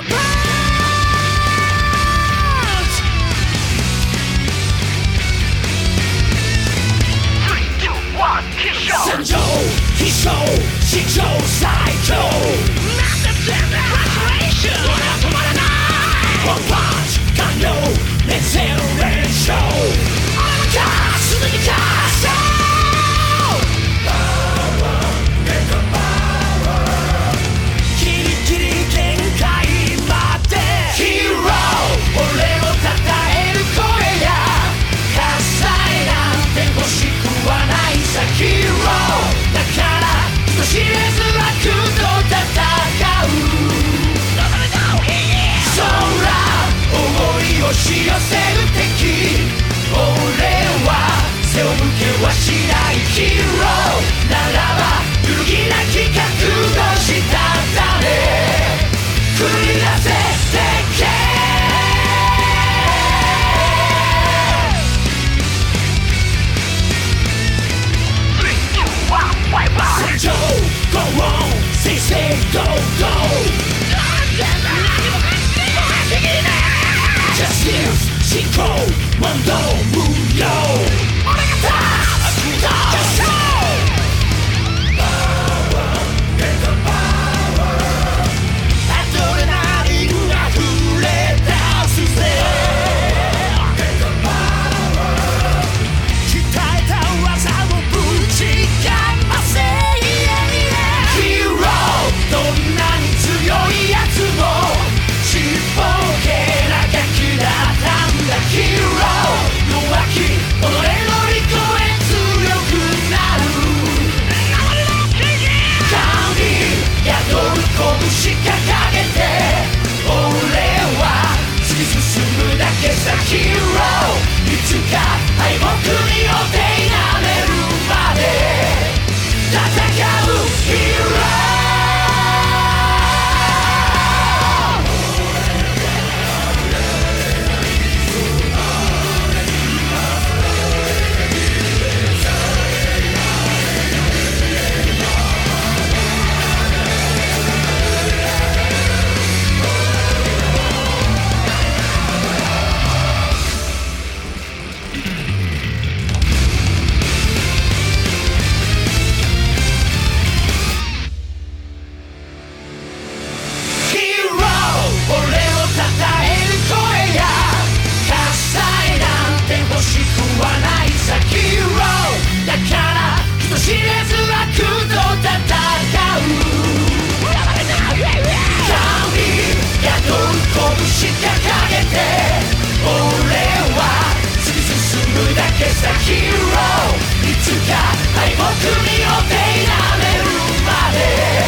参上飛翔史上最強なんだ全部フラストレーション俺は止まらないワンパンチ完了熱戦連勝俺は勝つすぐに勝つギリギリ限界までヒーロー俺を称える声や喝采なんて欲しくはないさヒーローだから人知れず悪と戦う空思い押し寄せる敵俺は背を向けはしないヒーローならば揺るぎなき覚悟した誰繰り出せてけ戦場 Go on Say say go go Justice 進行問答無用俺が立つ決勝アドレナリンが溢れ出すぜ鍛えた技をぶちかませヒーローどんなに強いやつもちっぽけなガキだったんだヒーロー弱き己の利己へ強くなる神宿る拳掲げて俺は突き進むだけさヒーローいつか敗北にお手なめるまで戦うヒーローヒーローいつか敗北にお手なめるまで